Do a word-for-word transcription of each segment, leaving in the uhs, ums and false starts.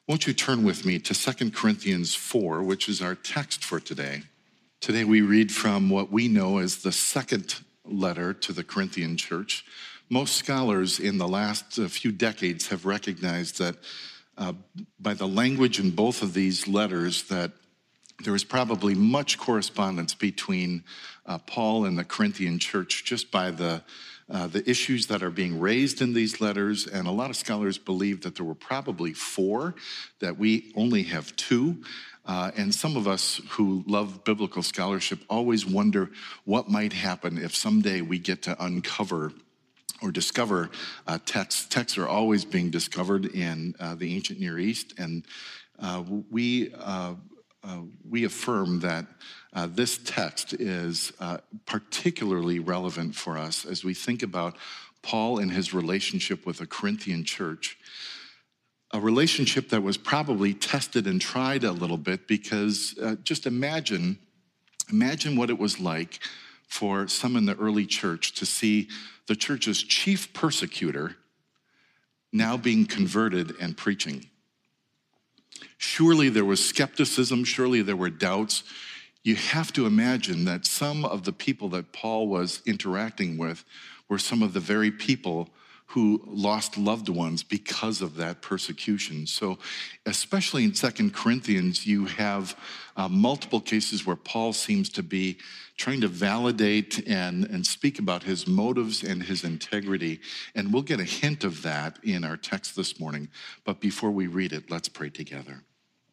Won't you turn with me to Second Corinthians four, which is our text for today. Today we read from what we know as the second letter to the Corinthian church. Most scholars in the last few decades have recognized that uh, by the language in both of these letters that there is probably much correspondence between uh, Paul and the Corinthian church just by the Uh, the issues that are being raised in these letters, and a lot of scholars believe that there were probably four, that we only have two. Uh, and some of us who love biblical scholarship always wonder what might happen if someday we get to uncover or discover uh, texts. Texts are always being discovered in uh, the ancient Near East, and uh, we uh, uh, we affirm that Uh, this text is uh, particularly relevant for us as we think about Paul and his relationship with the Corinthian church, a relationship that was probably tested and tried a little bit because uh, just imagine, imagine what it was like for some in the early church to see the church's chief persecutor now being converted and preaching. Surely there was skepticism, surely there were doubts. You have to imagine that some of the people that Paul was interacting with were some of the very people who lost loved ones because of that persecution. So especially in Second Corinthians, you have uh, multiple cases where Paul seems to be trying to validate and, and speak about his motives and his integrity. And we'll get a hint of that in our text this morning. But before we read it, let's pray together.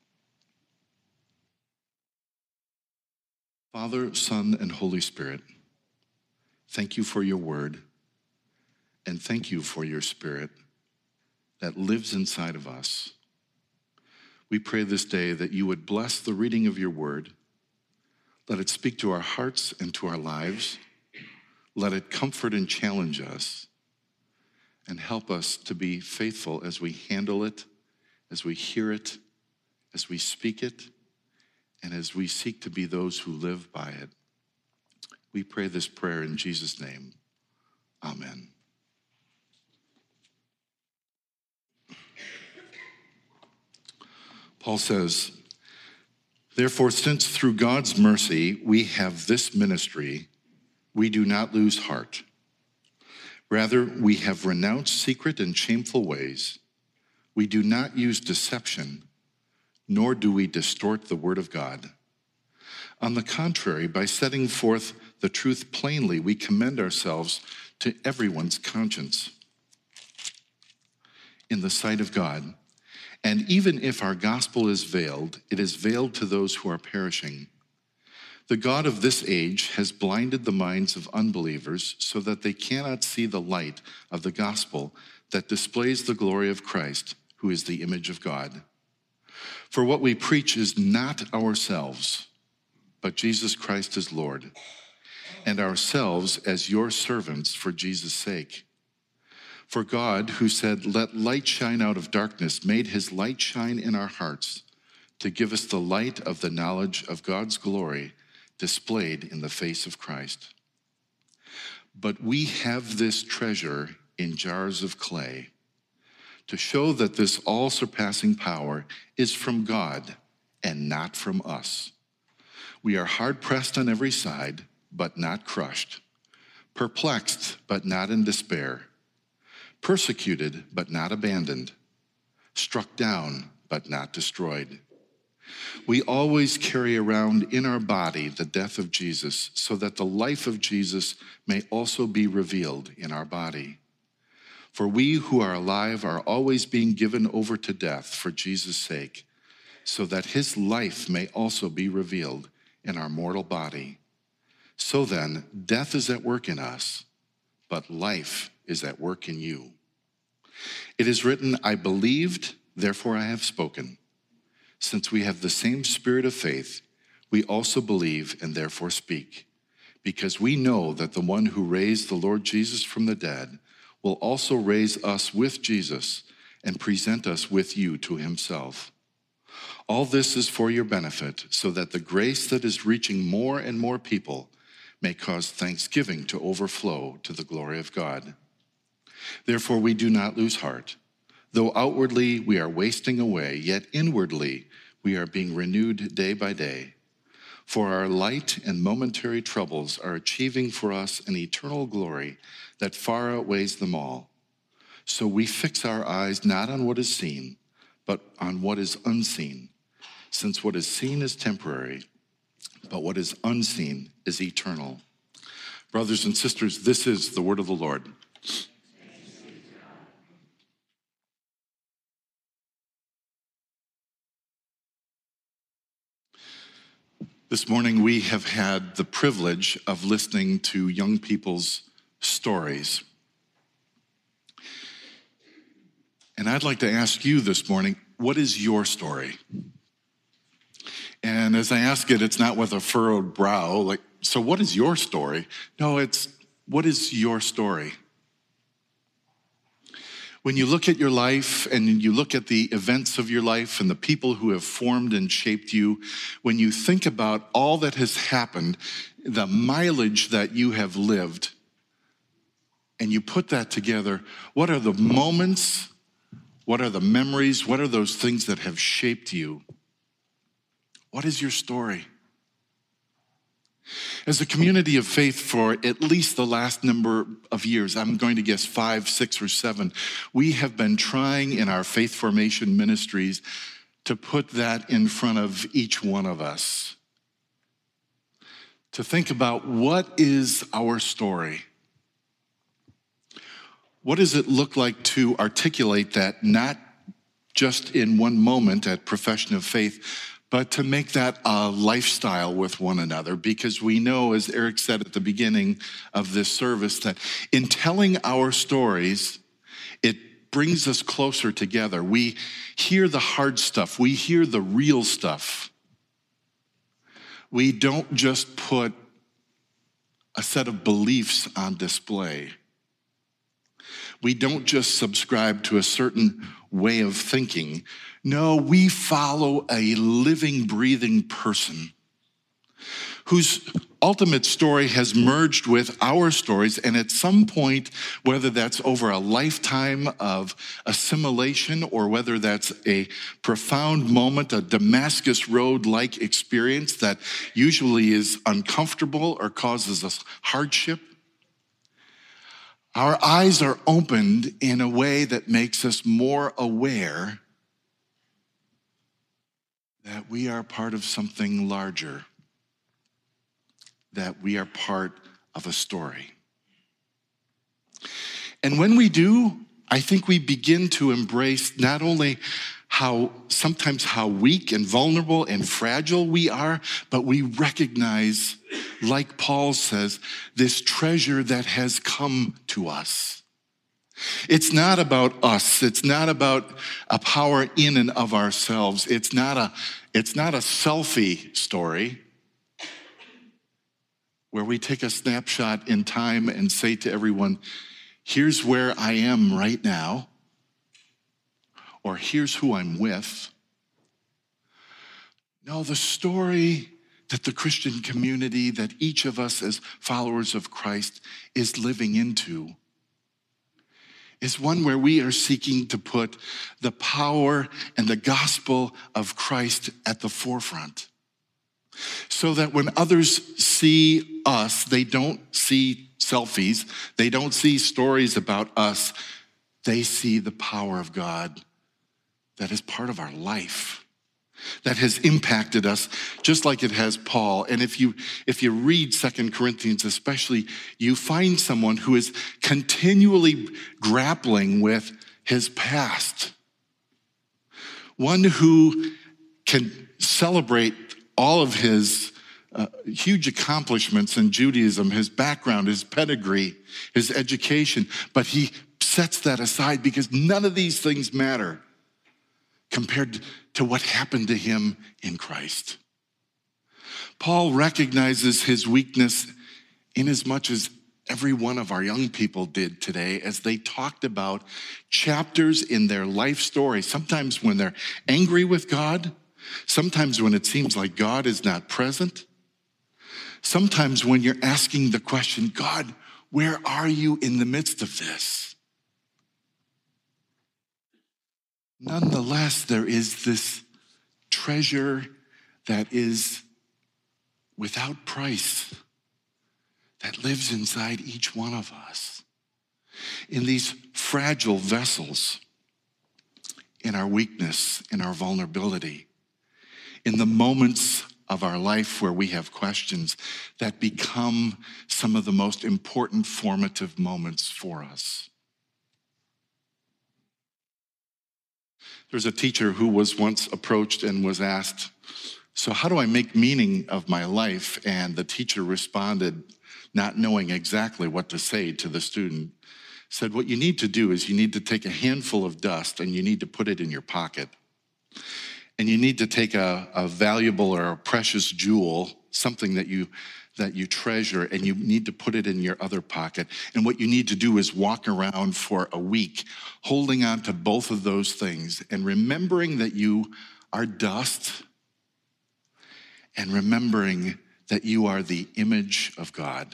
Father, Son, and Holy Spirit, thank you for your word, and thank you for your Spirit that lives inside of us. We pray this day that you would bless the reading of your word. Let it speak to our hearts and to our lives. Let it comfort and challenge us, and help us to be faithful as we handle it, as we hear it, as we speak it, and as we seek to be those who live by it. We pray this prayer in Jesus' name. Amen. Paul says, "Therefore, since through God's mercy we have this ministry, we do not lose heart. Rather, we have renounced secret and shameful ways. We do not use deception, nor do we distort the word of God. On the contrary, by setting forth the truth plainly, we commend ourselves to everyone's conscience in the sight of God. And even if our gospel is veiled, it is veiled to those who are perishing. The God of this age has blinded the minds of unbelievers so that they cannot see the light of the gospel that displays the glory of Christ, who is the image of God. For what we preach is not ourselves, but Jesus Christ is Lord, and ourselves as your servants for Jesus' sake. For God, who said, 'Let light shine out of darkness,' made his light shine in our hearts to give us the light of the knowledge of God's glory displayed in the face of Christ. But we have this treasure in jars of clay, to show that this all-surpassing power is from God and not from us. We are hard-pressed on every side, but not crushed, perplexed, but not in despair, persecuted, but not abandoned, struck down, but not destroyed. We always carry around in our body the death of Jesus, so that the life of Jesus may also be revealed in our body. For we who are alive are always being given over to death for Jesus' sake, so that his life may also be revealed in our mortal body. So then, death is at work in us, but life is at work in you. It is written, 'I believed, therefore I have spoken.' Since we have the same spirit of faith, we also believe and therefore speak, because we know that the one who raised the Lord Jesus from the dead will also raise us with Jesus and present us with you to himself. All this is for your benefit, so that the grace that is reaching more and more people may cause thanksgiving to overflow to the glory of God. Therefore, we do not lose heart. Though outwardly we are wasting away, yet inwardly we are being renewed day by day. For our light and momentary troubles are achieving for us an eternal glory that far outweighs them all. So we fix our eyes not on what is seen, but on what is unseen, since what is seen is temporary, but what is unseen is eternal. Brothers and sisters, this is the word of the Lord. This morning we have had the privilege of listening to young people's stories. And I'd like to ask you this morning, what is your story? And as I ask it, it's not with a furrowed brow, like, so what is your story? No, it's, what is your story? When you look at your life and you look at the events of your life and the people who have formed and shaped you, when you think about all that has happened, the mileage that you have lived, and you put that together, what are the moments, what are the memories, what are those things that have shaped you? What is your story? As a community of faith for at least the last number of years, I'm going to guess five, six, or seven, we have been trying in our faith formation ministries to put that in front of each one of us. To think about what is our story? What does it look like to articulate that, not just in one moment at Profession of Faith, but to make that a lifestyle with one another? Because we know, as Eric said at the beginning of this service, that in telling our stories, it brings us closer together. We hear the hard stuff. We hear the real stuff. We don't just put a set of beliefs on display. We don't just subscribe to a certain way of thinking. No, we follow a living, breathing person whose ultimate story has merged with our stories, and at some point, whether that's over a lifetime of assimilation or whether that's a profound moment, a Damascus Road-like experience that usually is uncomfortable or causes us hardship, our eyes are opened in a way that makes us more aware that we are part of something larger, that we are part of a story. And when we do, I think we begin to embrace not only how sometimes how weak and vulnerable and fragile we are, but we recognize, like Paul says, this treasure that has come to us. It's not about us. It's not about a power in and of ourselves. It's not a, it's not a selfie story where we take a snapshot in time and say to everyone, here's where I am right now, or here's who I'm with. No, the story that the Christian community, that each of us as followers of Christ is living into, is one where we are seeking to put the power and the gospel of Christ at the forefront. So that when others see us, they don't see selfies, they don't see stories about us, they see the power of God that is part of our life, that has impacted us just like it has Paul. And if you if you read Second Corinthians especially, you find someone who is continually grappling with his past. One who can celebrate all of his uh, huge accomplishments in Judaism, his background, his pedigree, his education, but he sets that aside because none of these things matter compared to what happened to him in Christ. Paul recognizes his weakness in as much as every one of our young people did today as they talked about chapters in their life story, sometimes when they're angry with God, sometimes when it seems like God is not present, sometimes when you're asking the question, God, where are you in the midst of this? Nonetheless, there is this treasure that is without price that lives inside each one of us. In these fragile vessels, in our weakness, in our vulnerability, in the moments of our life where we have questions that become some of the most important formative moments for us. There's a teacher who was once approached and was asked, "So how do I make meaning of my life?" And the teacher responded, not knowing exactly what to say to the student, said, "What you need to do is you need to take a handful of dust and you need to put it in your pocket. And you need to take a, a valuable or a precious jewel, something that you that you treasure, and you need to put it in your other pocket. And what you need to do is walk around for a week, holding on to both of those things and remembering that you are dust and remembering that you are the image of God."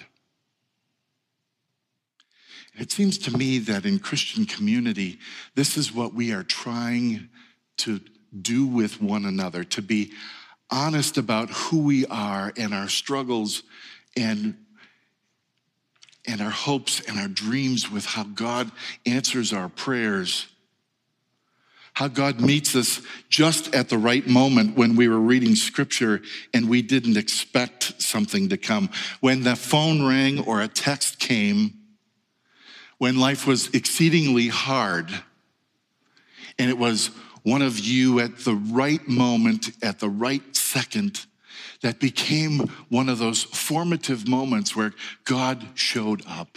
It seems to me that in Christian community, this is what we are trying to do with one another, to be honest about who we are and our struggles and, and our hopes and our dreams with how God answers our prayers, how God meets us just at the right moment when we were reading scripture and we didn't expect something to come. When the phone rang or a text came, when life was exceedingly hard, and it was one of you at the right moment, at the right second, that became one of those formative moments where God showed up.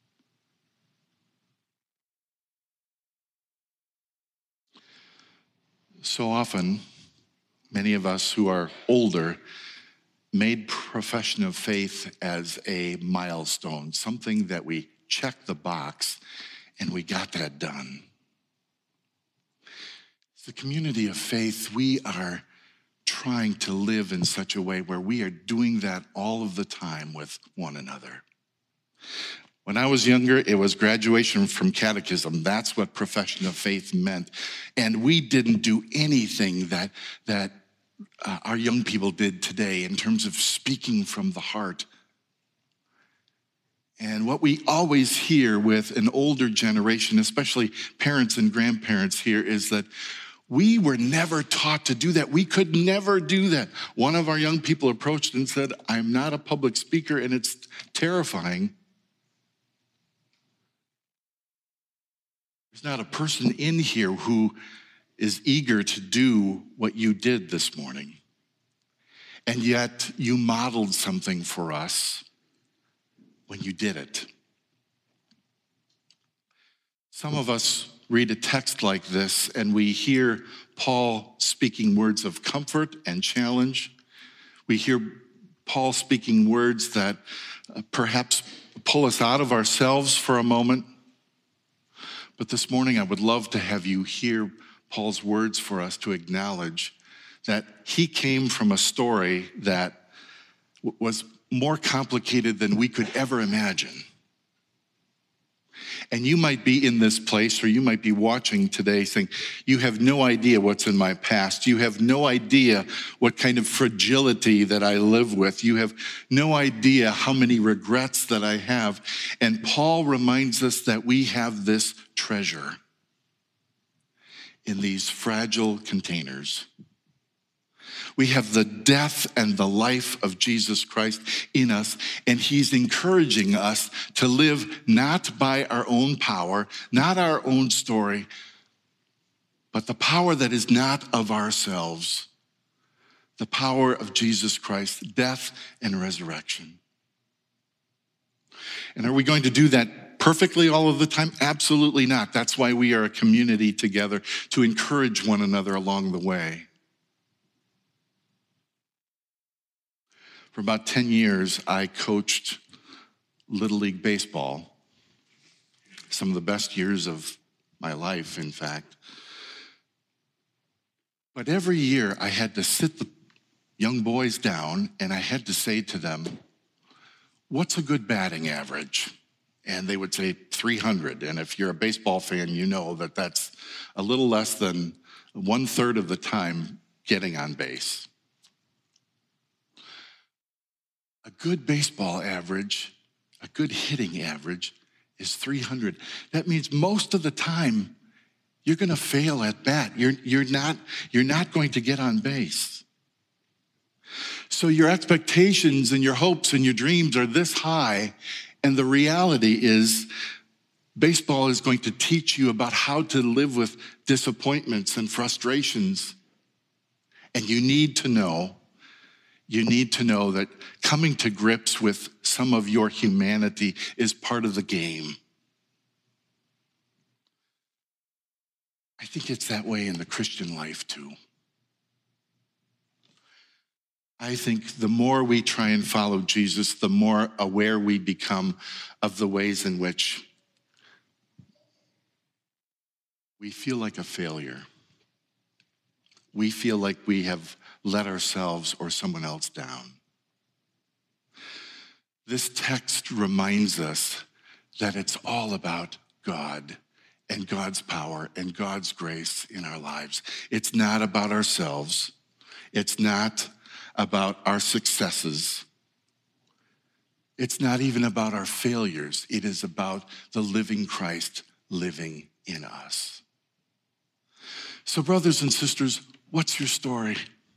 So often, many of us who are older made profession of faith as a milestone, something that we checked the box and we got that done. As a community of faith, we are trying to live in such a way where we are doing that all of the time with one another. When I was younger, it was graduation from catechism. That's what profession of faith meant. And we didn't do anything that, that uh, our young people did today in terms of speaking from the heart. And what we always hear with an older generation, especially parents and grandparents here, is that we were never taught to do that. We could never do that. One of our young people approached and said, "I'm not a public speaker and it's terrifying." There's not a person in here who is eager to do what you did this morning. And yet you modeled something for us when you did it. Some of us read a text like this and we hear Paul speaking words of comfort and challenge. We hear Paul speaking words that perhaps pull us out of ourselves for a moment. But this morning I would love to have you hear Paul's words for us to acknowledge that he came from a story that was more complicated than we could ever imagine. And you might be in this place, or you might be watching today saying, "You have no idea what's in my past. You have no idea what kind of fragility that I live with. You have no idea how many regrets that I have." And Paul reminds us that we have this treasure in these fragile containers. We have the death and the life of Jesus Christ in us, and he's encouraging us to live not by our own power, not our own story, but the power that is not of ourselves, the power of Jesus Christ, death and resurrection. And are we going to do that perfectly all of the time? Absolutely not. That's why we are a community together, to encourage one another along the way. For about ten years, I coached Little League Baseball, some of the best years of my life, in fact. But every year, I had to sit the young boys down, and I had to say to them, "What's a good batting average?" and they would say three hundred. And if you're a baseball fan, you know that that's a little less than one third of the time getting on base. A good baseball average, a good hitting average is three hundred. That means most of the time you're going to fail at bat. You're, you're, not, you're not going to get on base. So your expectations and your hopes and your dreams are this high, and the reality is baseball is going to teach you about how to live with disappointments and frustrations. And you need to know, you need to know that coming to grips with some of your humanity is part of the game. I think it's that way in the Christian life too. I think the more we try and follow Jesus, the more aware we become of the ways in which we feel like a failure. We feel like we have let ourselves or someone else down. This text reminds us that it's all about God and God's power and God's grace in our lives. It's not about ourselves. It's not about our successes. It's not even about our failures. It is about the living Christ living in us. So, brothers and sisters, what's your story?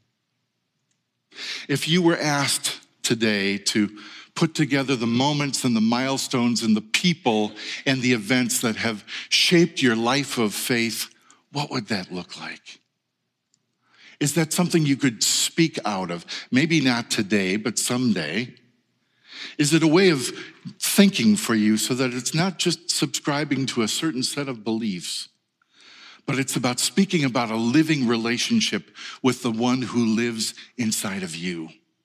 If you were asked today to put together the moments and the milestones and the people and the events that have shaped your life of faith, what would that look like? Is that something you could speak out of? Maybe not today, but someday. Is it a way of thinking for you so that it's not just subscribing to a certain set of beliefs, but it's about speaking about a living relationship with the one who lives inside of you?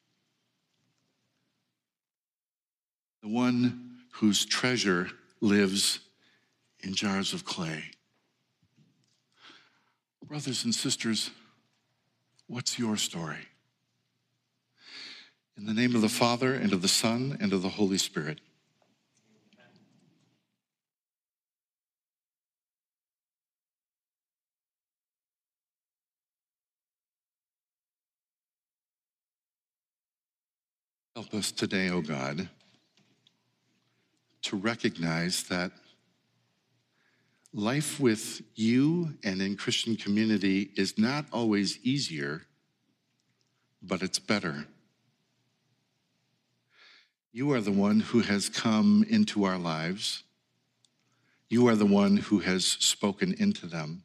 The one whose treasure lives in jars of clay. Brothers and sisters, what's your story? In the name of the Father, and of the Son, and of the Holy Spirit. Help us today, O God, to recognize that life with you and in Christian community is not always easier, but it's better. You are the one who has come into our lives. You are the one who has spoken into them.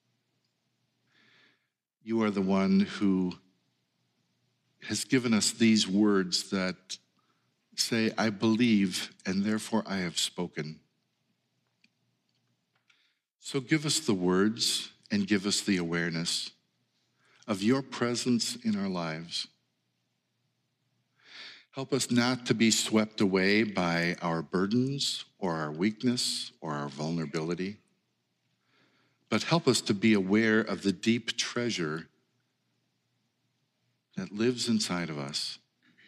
You are the one who has given us these words that say, I believe, and therefore I have spoken. So give us the words and give us the awareness of your presence in our lives. Help us not to be swept away by our burdens or our weakness or our vulnerability, but help us to be aware of the deep treasure that lives inside of us.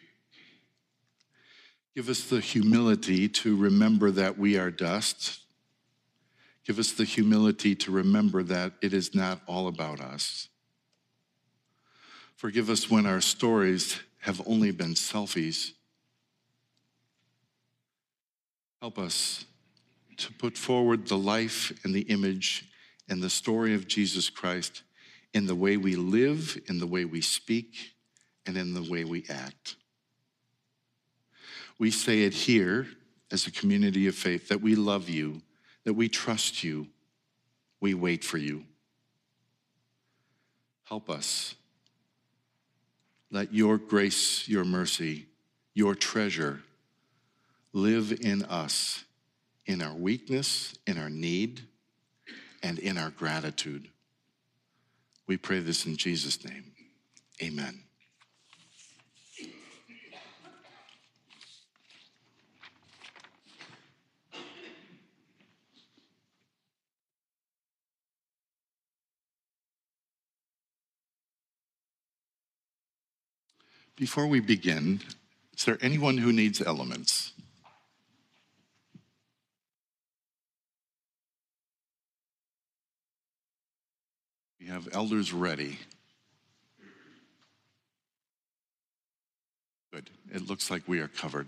Give us the humility to remember that we are dust. Give us the humility to remember that it is not all about us. Forgive us when our stories have only been selfies. Help us to put forward the life and the image and the story of Jesus Christ in the way we live, in the way we speak, and in the way we act. We say it here as a community of faith that we love you, that we trust you, we wait for you. Help us. Let your grace, your mercy, your treasure live in us, in our weakness, in our need, and in our gratitude. We pray this in Jesus' name. Amen. Before we begin, is there anyone who needs elements? We have elders ready. Good. It looks like we are covered.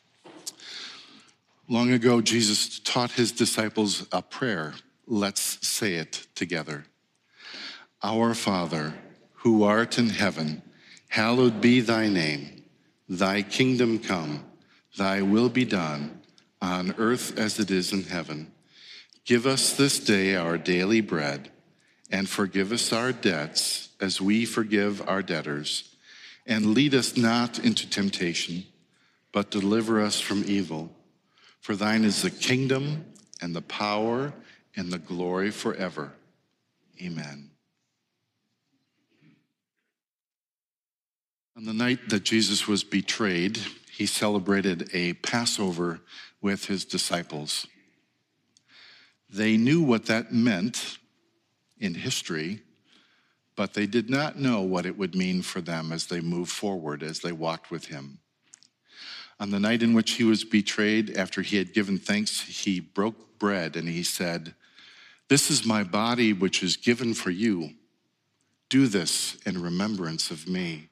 Long ago, Jesus taught his disciples a prayer. Let's say it together. Our Father, who art in heaven, hallowed be thy name. Thy kingdom come, thy will be done, on earth as it is in heaven. Give us this day our daily bread, and forgive us our debts as we forgive our debtors. And lead us not into temptation, but deliver us from evil. For thine is the kingdom and the power and the glory forever. Amen. On the night that Jesus was betrayed, he celebrated a Passover with his disciples. They knew what that meant in history, but they did not know what it would mean for them as they moved forward, as they walked with him. On the night in which he was betrayed, after he had given thanks, he broke bread and he said, "This is my body which is given for you. Do this in remembrance of me."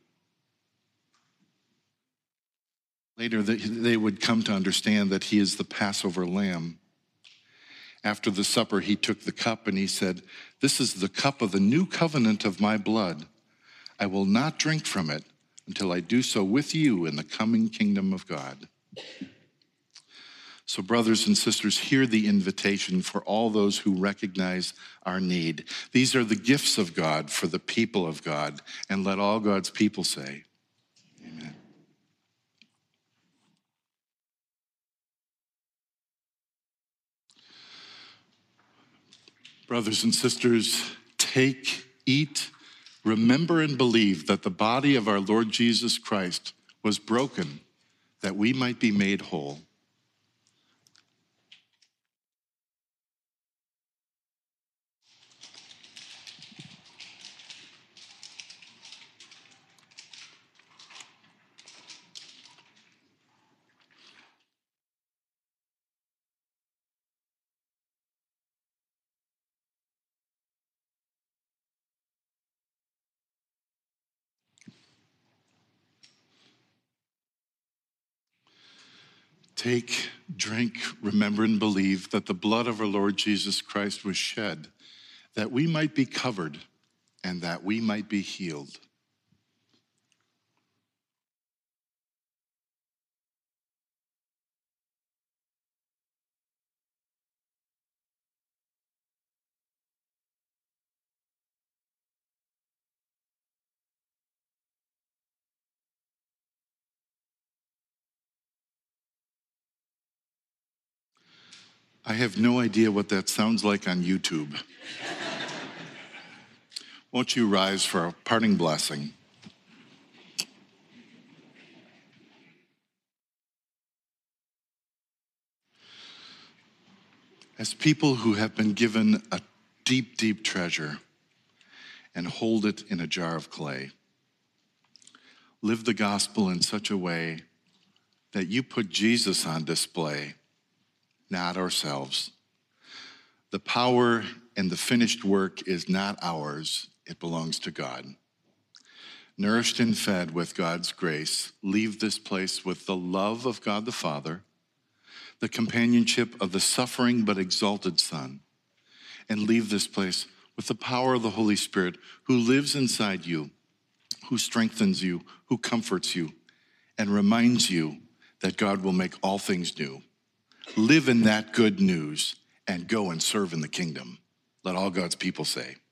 Later, they would come to understand that he is the Passover lamb. After the supper, he took the cup and he said, "This is the cup of the new covenant of my blood. I will not drink from it until I do so with you in the coming kingdom of God." So, brothers and sisters, hear the invitation for all those who recognize our need. These are the gifts of God for the people of God, and let all God's people say, amen. Brothers and sisters, take, eat, remember and believe that the body of our Lord Jesus Christ was broken that we might be made whole. Take, drink, remember, and believe that the blood of our Lord Jesus Christ was shed, that we might be covered and that we might be healed. I have no idea what that sounds like on YouTube. Won't you rise for a parting blessing? As people who have been given a deep, deep treasure and hold it in a jar of clay, live the gospel in such a way that you put Jesus on display, not ourselves. The power and the finished work is not ours, it belongs to God. Nourished and fed with God's grace, leave this place with the love of God the Father, the companionship of the suffering but exalted Son, and leave this place with the power of the Holy Spirit who lives inside you, who strengthens you, who comforts you, and reminds you that God will make all things new. Live in that good news and go and serve in the kingdom. Let all God's people say,